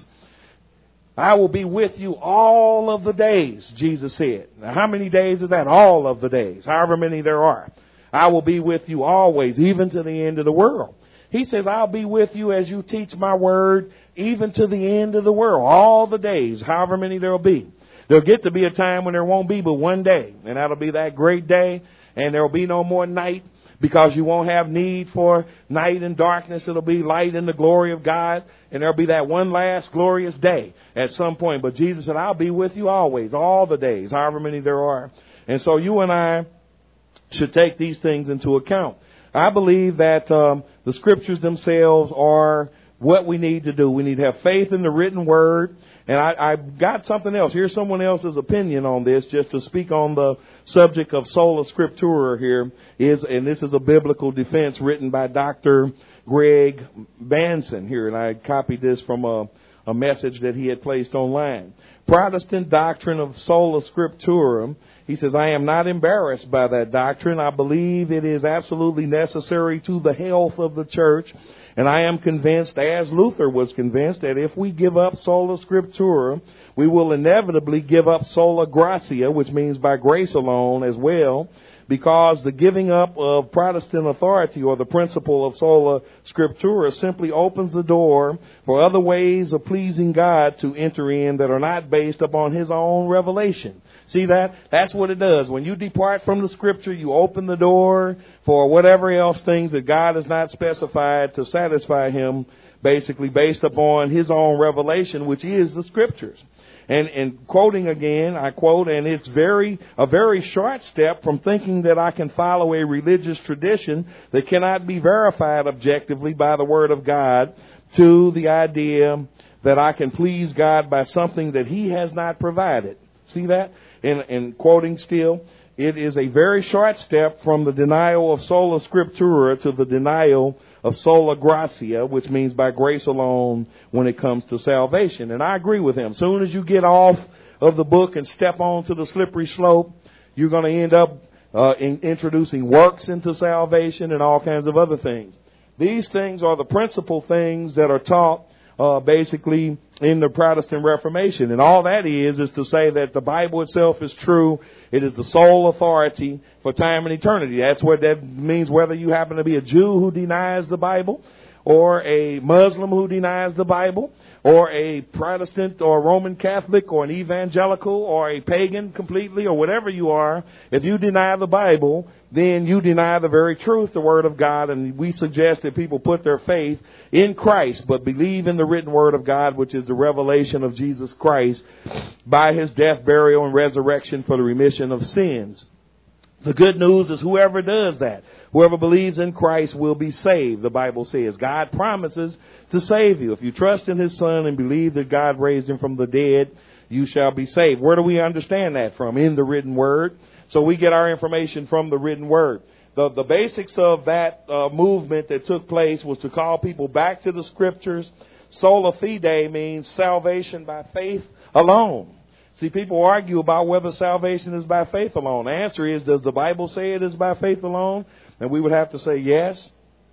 I will be with you all of the days, Jesus said. Now, how many days is that? All of the days, however many there are. I will be with you always, even to the end of the world. He says, I'll be with you as you teach my word, even to the end of the world, all the days, however many there will be. There'll get to be a time when there won't be but one day, and that'll be that great day, and there'll be no more night, because you won't have need for night and darkness. It'll be light in the glory of God, and there'll be that one last glorious day at some point. But Jesus said, I'll be with you always, all the days, however many there are. And so you and I should take these things into account. I believe that the scriptures themselves are what we need to do. We need to have faith in the written word. And I've got something else. Here's someone else's opinion on this, just to speak on the subject of sola scriptura here. And this is a biblical defense written by Dr. Greg Banson here. And I copied this from a message that he had placed online. Protestant doctrine of sola scriptura. He says, I am not embarrassed by that doctrine. I believe it is absolutely necessary to the health of the church. And I am convinced, as Luther was convinced, that if we give up sola scriptura, we will inevitably give up sola gratia, which means by grace alone as well, because the giving up of Protestant authority, or the principle of sola scriptura, simply opens the door for other ways of pleasing God to enter in that are not based upon his own revelation. See that? That's what it does. When you depart from the scripture, you open the door for whatever else things that God has not specified to satisfy him, basically based upon his own revelation, which is the scriptures. And quoting again, I quote, and it's a very short step from thinking that I can follow a religious tradition that cannot be verified objectively by the word of God, to the idea that I can please God by something that he has not provided. See that? And quoting still, it is a very short step from the denial of sola scriptura to the denial of sola gratia, which means by grace alone when it comes to salvation. And I agree with him. As soon as you get off of the book and step onto the slippery slope, you're going to end up introducing works into salvation and all kinds of other things. These things are the principal things that are taught basically in the Protestant Reformation. And all that is to say that the Bible itself is true. It is the sole authority for time and eternity. That's what that means, whether you happen to be a Jew who denies the Bible, or a Muslim who denies the Bible, or a Protestant or Roman Catholic or an evangelical or a pagan completely, or whatever you are. If you deny the Bible, then you deny the very truth, the Word of God. And we suggest that people put their faith in Christ, but believe in the written Word of God, which is the revelation of Jesus Christ by his death, burial, and resurrection for the remission of sins. The good news is whoever does that, whoever believes in Christ will be saved, the Bible says. God promises to save you. If you trust in his Son and believe that God raised him from the dead, you shall be saved. Where do we understand that from? In the written word. So we get our information from the written word. The basics of that movement that took place was to call people back to the scriptures. Sola fide means salvation by faith alone. See, people argue about whether salvation is by faith alone. The answer is, does the Bible say it is by faith alone? And we would have to say yes.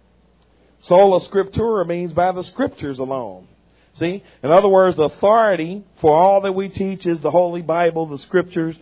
Sola scriptura means by the scriptures alone. See, in other words, the authority for all that we teach is the Holy Bible, the scriptures,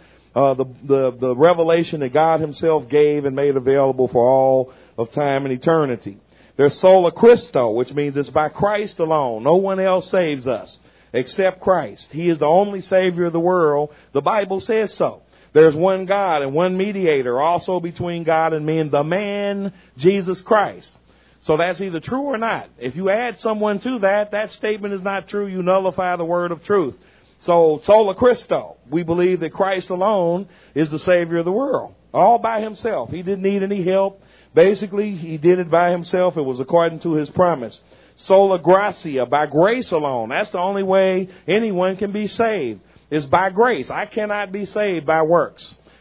the revelation that God himself gave and made available for all of time and eternity. There's sola Christo, which means it's by Christ alone. No one else saves us except Christ. He is the only Savior of the world. The Bible says so. There's one God and one mediator also between God and men, the man Jesus Christ. So that's either true or not. If you add someone to that, that statement is not true. You nullify the word of truth. So sola Christo, we believe that Christ alone is the Savior of the world, all by himself. He didn't need any help. Basically, he did it by himself. It was according to his promise. Sola gratia, by grace alone. That's the only way anyone can be saved, is by grace. I cannot be saved by works.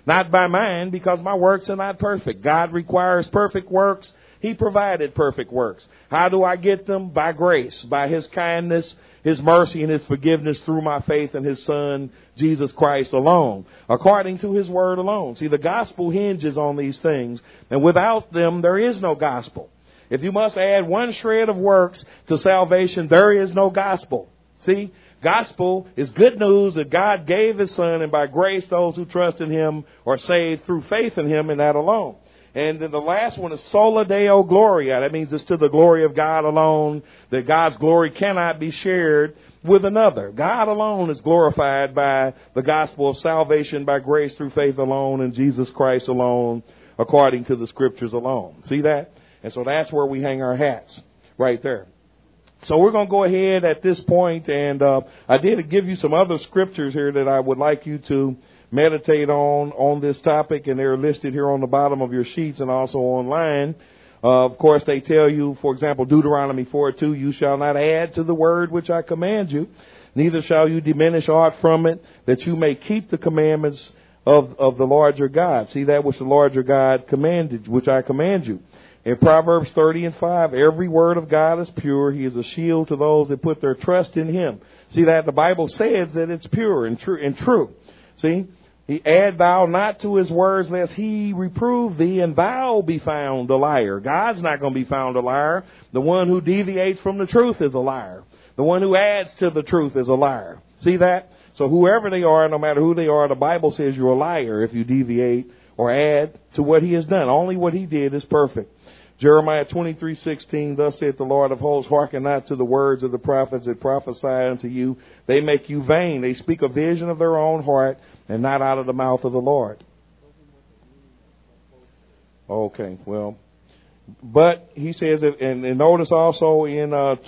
not by mine, because my works are not perfect. God requires perfect works. He provided perfect works. How do I get them? By grace, by His kindness, His mercy, and His forgiveness through my faith in His Son, Jesus Christ alone, according to His word alone. See, the gospel hinges on these things, and without them, there is no gospel. If you must add one shred of works to salvation, there is no gospel. See, gospel is good news that God gave His Son, and by grace, those who trust in Him are saved through faith in Him, and that alone. And then the last one is sola deo gloria. That means it's to the glory of God alone, that God's glory cannot be shared with another. God alone is glorified by the gospel of salvation by grace through faith alone in Jesus Christ alone, according to the scriptures alone. See that? And so that's where we hang our hats, right there. So we're going to go ahead at this point, and I did give you some other scriptures here that I would like you to meditate on this topic, and they're listed here on the bottom of your sheets and also online. Of course, they tell you, for example, Deuteronomy 4:2, you shall not add to the word which I command you, neither shall you diminish aught from it, that you may keep the commandments of the Lord your God. See, that which the Lord your God commanded, which I command you. In Proverbs 30:5, every word of God is pure. He is a shield to those that put their trust in Him. See that the Bible says that it's pure and true. See, He add thou not to His words, lest He reprove thee, and thou be found a liar. God's not going to be found a liar. The one who deviates from the truth is a liar. The one who adds to the truth is a liar. See that? So whoever they are, no matter who they are, the Bible says you're a liar if you deviate or add to what He has done. Only what He did is perfect. Jeremiah 23:16, thus saith the Lord of hosts, hearken not to the words of the prophets that prophesy unto you. They make you vain. They speak a vision of their own heart, and not out of the mouth of the Lord. Okay, well, but he says, and notice also in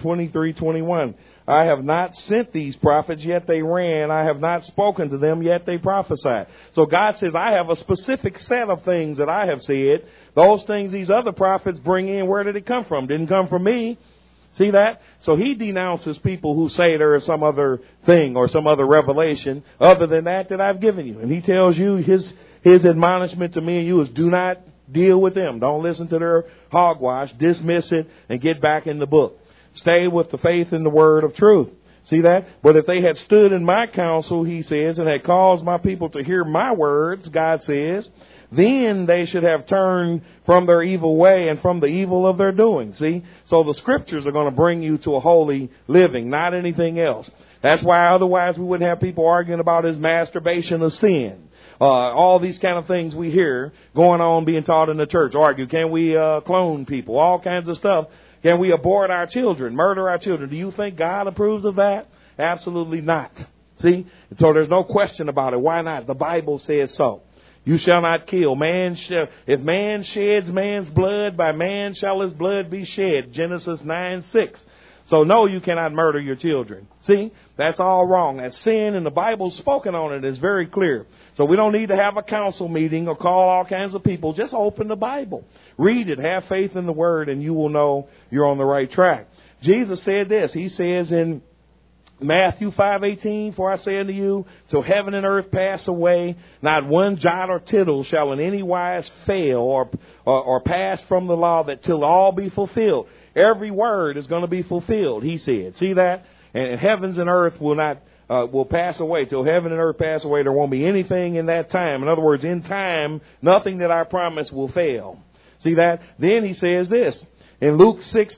23:21, I have not sent these prophets, yet they ran. I have not spoken to them, yet they prophesied. So God says, I have a specific set of things that I have said. Those things these other prophets bring in, where did it come from? Didn't come from me. See that? So He denounces people who say there is some other thing or some other revelation other than that I've given you. And He tells you his admonishment to me and you is do not deal with them. Don't listen to their hogwash. Dismiss it and get back in the book. Stay with the faith in the word of truth. See that? But if they had stood in my counsel, He says, and had caused my people to hear my words, God says, then they should have turned from their evil way and from the evil of their doing. See? So the scriptures are going to bring you to a holy living, not anything else. That's why otherwise we wouldn't have people arguing about is masturbation a sin. All these kind of things we hear going on being taught in the church. Argue, can we clone people? All kinds of stuff. Can we abort our children, murder our children? Do you think God approves of that? Absolutely not. See? And so there's no question about it. Why not? The Bible says so. You shall not kill. If man sheds man's blood, by man shall his blood be shed. Genesis 9:6. So no, you cannot murder your children. See? That's all wrong. That's sin, and the Bible's spoken on it. It's very clear. So we don't need to have a council meeting or call all kinds of people. Just open the Bible. Read it. Have faith in the Word, and you will know you're on the right track. Jesus said this. He says in Matthew 5:18, for I say unto you, till heaven and earth pass away, not one jot or tittle shall in any wise fail or pass from the law, that till all be fulfilled. Every word is going to be fulfilled, He said. See that? And heavens and earth will pass away. Till heaven and earth pass away, there won't be anything in that time. In other words, in time, nothing that I promise will fail. See that? Then He says this. In Luke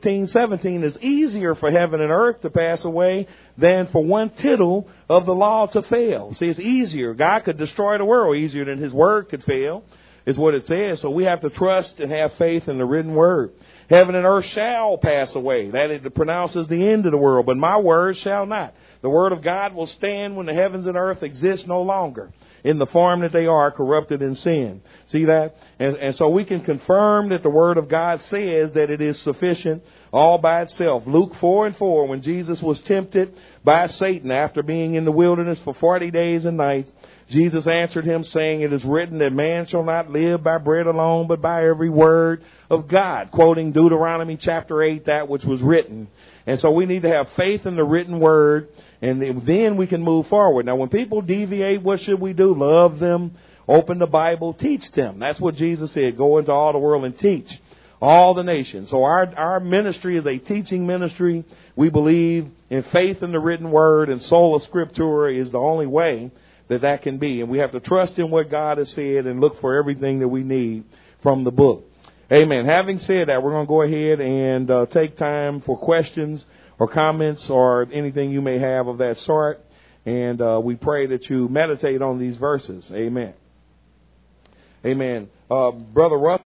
16:17, it's easier for heaven and earth to pass away than for one tittle of the law to fail. See, it's easier. God could destroy the world easier than His word could fail, is what it says. So we have to trust and have faith in the written word. Heaven and earth shall pass away. That it pronounces the end of the world, but my word shall not. The word of God will stand when the heavens and earth exist no longer in the form that they are, corrupted in sin. See that? And so we can confirm that the word of God says that it is sufficient all by itself. Luke 4:4, when Jesus was tempted by Satan after being in the wilderness for 40 days and nights, Jesus answered him, saying, it is written that man shall not live by bread alone, but by every word of God. Quoting Deuteronomy chapter 8, that which was written. And so we need to have faith in the written word, and then we can move forward. Now, when people deviate, what should we do? Love them Open the Bible, teach them. That's what Jesus said. Go into all the world and teach all the nations. So our ministry is a teaching ministry. We believe in faith in the written word, and sola scriptura is the only way that can be. And we have to trust in what God has said and look for everything that we need from the book. Amen. Having said that, we're going to go ahead and take time for questions or comments or anything you may have of that sort. And we pray that you meditate on these verses. Amen. Amen. Brother Russ.